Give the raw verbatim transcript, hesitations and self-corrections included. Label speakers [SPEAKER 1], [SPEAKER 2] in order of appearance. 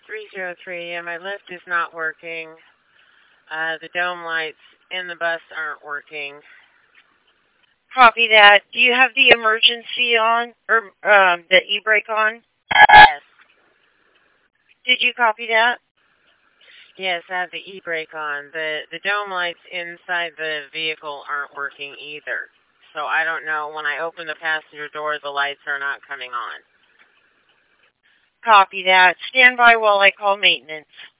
[SPEAKER 1] three zero three, yeah, my lift is not working. Uh, the dome lights in the bus aren't working.
[SPEAKER 2] Copy that. Do you have the emergency on, or um, the e-brake on?
[SPEAKER 1] Yes.
[SPEAKER 2] Did you copy that?
[SPEAKER 1] Yes, I have the e-brake on. The the dome lights inside the vehicle aren't working either. So I don't know. When I open the passenger door, the lights are not coming on.
[SPEAKER 2] Copy that. Stand by while I call maintenance.